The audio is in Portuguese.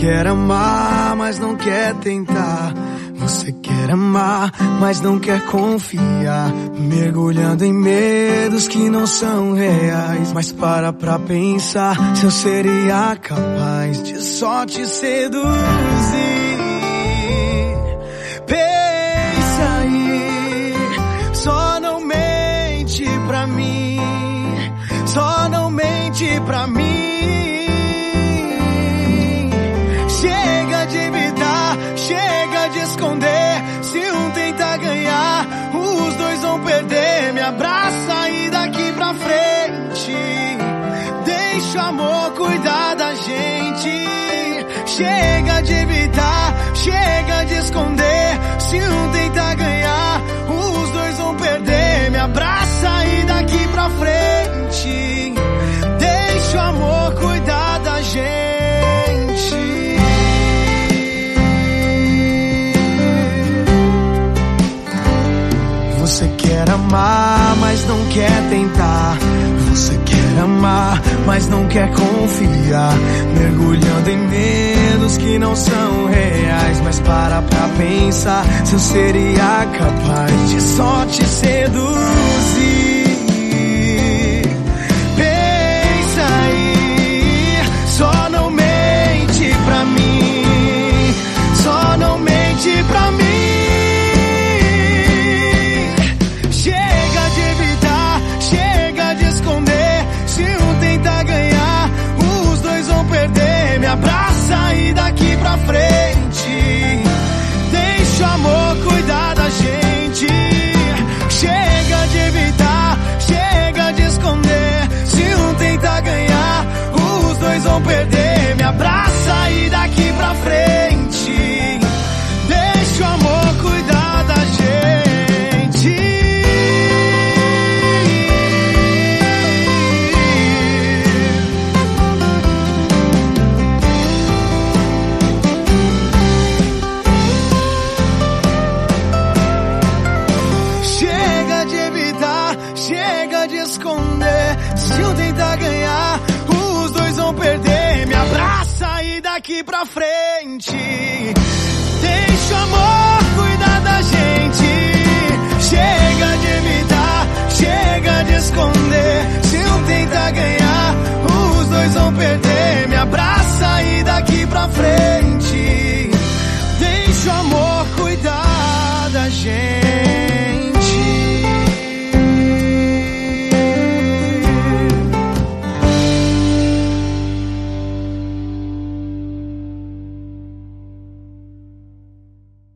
quer amar, mas não quer tentar. Você quer amar, mas não quer confiar. Mergulhando em medos que não são reais. Mas pra pensar se eu seria capaz de só te seduzir. Pensa aí, só não mente pra mim. Só não mente pra mim. Chega de evitar, chega de esconder. Se um tentar ganhar, os dois vão perder. Me abraça e daqui pra frente deixa o amor cuidar da gente. Chega de evitar, chega de esconder. Se um tentar ganhar, os dois vão perder. Me abraça e daqui pra frente deixa o amor cuidar da gente. Você quer amar, mas não quer tentar. Você quer amar, mas não quer confiar. Mergulhando em medos que não são reais. Mas pra pensar se eu seria capaz de só te seduzir. Pensa aí, só não mente pra mim. Só não mente pra mim. Me abraça e daqui pra frente deixa o amor cuidar da gente. Chega de evitar, chega de esconder. Se um tentar ganhar, os dois vão perder. Me abraça e daqui pra frente deixa o amor cuidar da gente. Chega de esconder. Se um tentar ganhar, os dois vão perder. Me abraça e daqui pra frente deixa o amor cuidar da gente. Chega de evitar, chega de esconder. Se um tentar ganhar, os dois vão perder. Me abraça e daqui pra frente deixa o amor cuidar da gente.